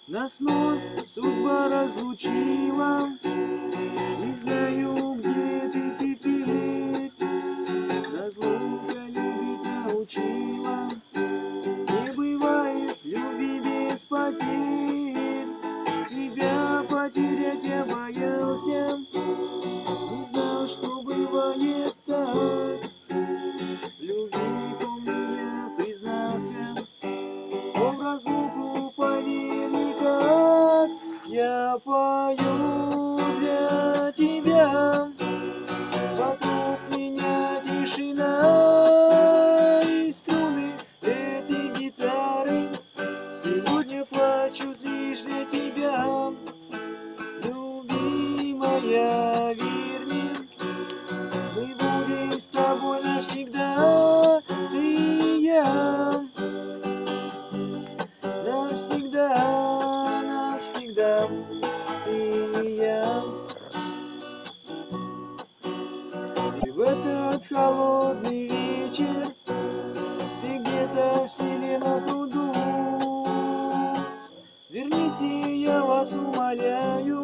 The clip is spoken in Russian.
Нас вновь судьба разлучила. Не знаю, где ты теперь. Разлука любить научила. Не бывает любви без потерь. Тебя потерять я боялся. Не знал, что бывает так. Любви, помню, я признался. Но в разлуку поверь никак. Я пою для тебя. Вокруг меня тишина. И струны этой гитары сегодня плачут лишь для тебя. Любимая, верь мне, мы будем с тобой навсегда, ты и я. Навсегда, навсегда, ты и я. И в этот холодный вечер ты где-то в селе на пруду. Верните, я вас умоляю,